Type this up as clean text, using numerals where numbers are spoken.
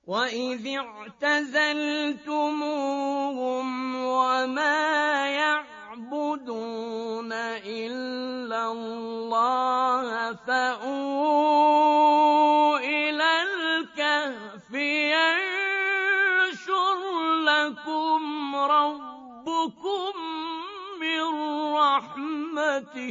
وَإِذِ اعْتَزَلْتُمُوهُمْ وَمَا يَعْبُدُونَ إِلَّا اللَّهَ فَأْوُوا إِلَى الْكَهْفِ يَنشُرْ لَكُمْ رَبُّكُم مِّن رَّحْمَتِهِ